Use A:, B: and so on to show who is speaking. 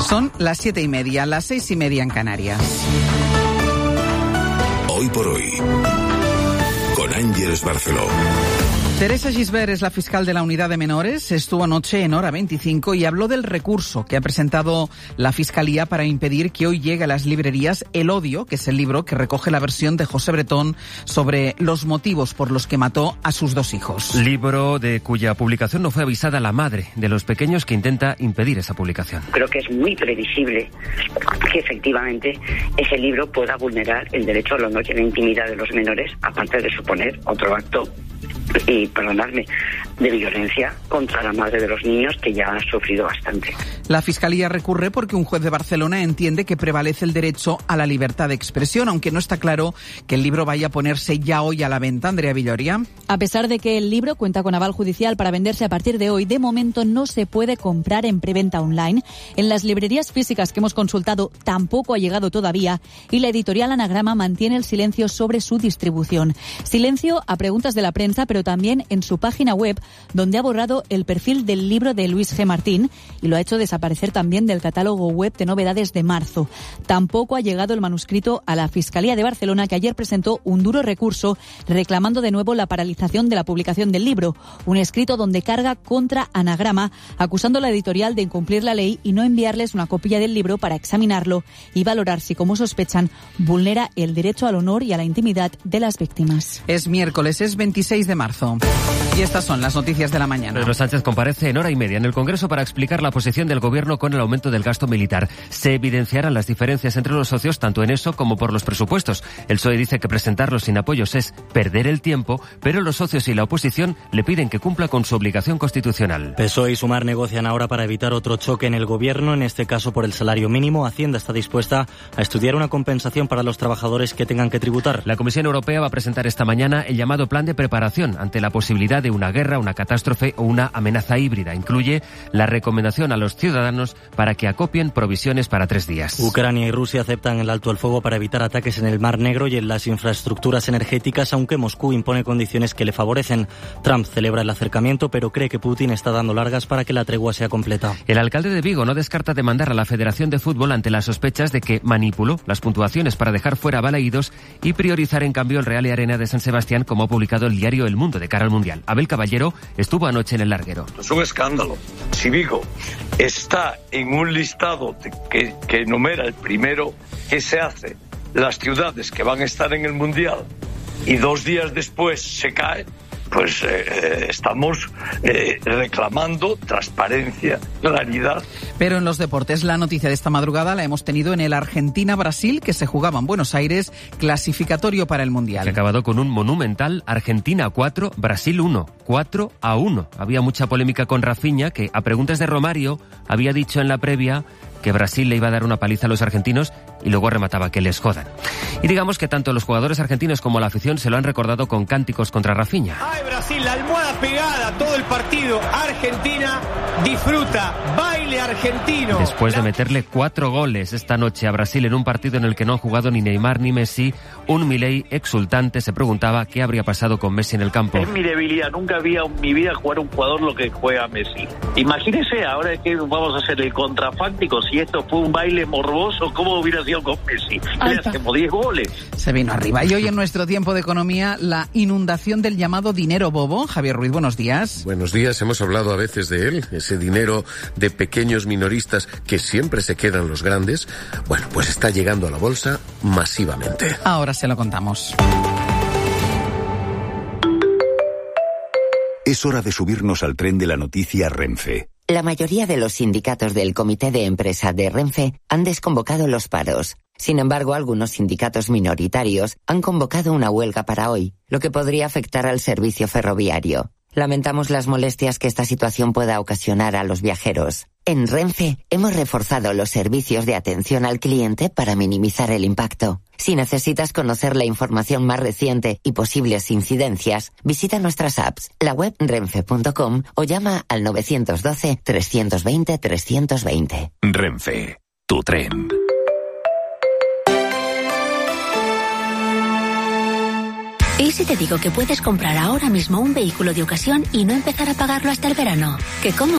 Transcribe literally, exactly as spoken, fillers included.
A: Son las siete y media, las seis y media en Canarias.
B: Hoy por hoy, con Ángeles Barceló.
A: Teresa Gisbert es la fiscal de la Unidad de Menores. Estuvo anoche en Hora veinticinco y habló del recurso que ha presentado la Fiscalía para impedir que hoy llegue a las librerías El Odio, que es el libro que recoge la versión de José Bretón sobre los motivos por los que mató a sus dos hijos.
C: Libro de cuya publicación no fue avisada la madre de los pequeños, que intenta impedir esa publicación.
D: Creo que es muy previsible que efectivamente ese libro pueda vulnerar el derecho al honor y a la intimidad de los menores, aparte de suponer otro acto, y perdonadme, de violencia contra la madre de los niños, que ya ha sufrido bastante.
A: La Fiscalía recurre porque un juez de Barcelona entiende que prevalece el derecho a la libertad de expresión, aunque no está claro que el libro vaya a ponerse ya hoy a la venta. Andrea Villoria.
E: A pesar de que el libro cuenta con aval judicial para venderse a partir de hoy, de momento no se puede comprar en preventa online. En las librerías físicas que hemos consultado tampoco ha llegado todavía, y la editorial Anagrama mantiene el silencio sobre su distribución. Silencio a preguntas de la prensa, pero también en su página web, donde ha borrado el perfil del libro de Luis G. Martín y lo ha hecho desaparecer también del catálogo web de novedades de marzo. Tampoco ha llegado el manuscrito a la Fiscalía de Barcelona, que ayer presentó un duro recurso reclamando de nuevo la paralización de la publicación del libro, un escrito donde carga contra Anagrama, acusando a la editorial de incumplir la ley y no enviarles una copia del libro para examinarlo y valorar si, como sospechan, vulnera el derecho al honor y a la intimidad de las víctimas.
A: Es miércoles, es veintiséis de marzo. Y estas son las noticias de la mañana.
C: Pedro Sánchez comparece en hora y media en el Congreso para explicar la posición del Gobierno con el aumento del gasto militar. Se evidenciarán las diferencias entre los socios, tanto en eso como por los presupuestos. El P S O E dice que presentarlos sin apoyos es perder el tiempo, pero los socios y la oposición le piden que cumpla con su obligación constitucional.
F: P S O E y Sumar negocian ahora para evitar otro choque en el Gobierno, en este caso por el salario mínimo. Hacienda está dispuesta a estudiar una compensación para los trabajadores que tengan que tributar.
C: La Comisión Europea va a presentar esta mañana el llamado plan de preparación ante la posibilidad de una guerra, una catástrofe o una amenaza híbrida. Incluye la recomendación a los ciudadanos para que acopien provisiones para tres días.
F: Ucrania y Rusia aceptan el alto el fuego para evitar ataques en el Mar Negro y en las infraestructuras energéticas, aunque Moscú impone condiciones que le favorecen. Trump celebra el acercamiento, pero cree que Putin está dando largas para que la tregua sea completa.
C: El alcalde de Vigo no descarta demandar a la Federación de Fútbol ante las sospechas de que manipuló las puntuaciones para dejar fuera a Balaídos y priorizar en cambio el Real y Arena de San Sebastián, como ha publicado el diario El Mundo de cara al Mundial. Abel Caballero estuvo anoche en el larguero.
G: Es un escándalo. Si Vigo está en un listado de que, que enumera el primero que se hace, las ciudades que van a estar en el Mundial, y dos días después se cae, pues eh, estamos eh, reclamando transparencia, claridad.
A: Pero en los deportes, la noticia de esta madrugada la hemos tenido en el Argentina-Brasil, que se jugaba en Buenos Aires, clasificatorio para el Mundial.
C: Que ha acabado con un monumental Argentina cuatro, Brasil uno, cuatro a uno. Había mucha polémica con Rafinha, que a preguntas de Romario había dicho en la previa que Brasil le iba a dar una paliza a los argentinos y luego remataba que les jodan. Y digamos que tanto los jugadores argentinos como la afición se lo han recordado con cánticos contra Rafinha.
H: ¡Ay, Brasil! La almohada pegada todo el partido. Argentina disfruta. Baile argentino.
C: Después de meterle cuatro goles esta noche a Brasil en un partido en el que no han jugado ni Neymar ni Messi, un Milei exultante se preguntaba qué habría pasado con Messi en el campo.
I: Es mi debilidad. Nunca había en mi vida jugar un jugador lo que juega Messi. Imagínese ahora que vamos a hacer el contrafáctico. Si esto fue un baile morboso, ¿cómo hubiera sido con Messi? Le hacemos diez goles.
A: Se vino arriba. Y hoy en nuestro tiempo de economía, la inundación del llamado dinero bobo. Javier Ruiz, buenos días.
J: Buenos días. Hemos hablado a veces de él, ese dinero de pequeños minoristas que siempre se quedan los grandes. Bueno, pues está llegando a la bolsa masivamente.
A: Ahora se lo contamos.
K: Es hora de subirnos al tren de la noticia Renfe.
L: La mayoría de los sindicatos del comité de empresa de Renfe han desconvocado los paros. Sin embargo, algunos sindicatos minoritarios han convocado una huelga para hoy, lo que podría afectar al servicio ferroviario. Lamentamos las molestias que esta situación pueda ocasionar a los viajeros. En Renfe hemos reforzado los servicios de atención al cliente para minimizar el impacto. Si necesitas conocer la información más reciente y posibles incidencias, visita nuestras apps, la web renfe punto com o llama al nueve uno dos, tres dos cero, tres dos cero.
K: Renfe, tu tren.
M: ¿Y si te digo que puedes comprar ahora mismo un vehículo de ocasión y no empezar a pagarlo hasta el verano? ¿Que cómo?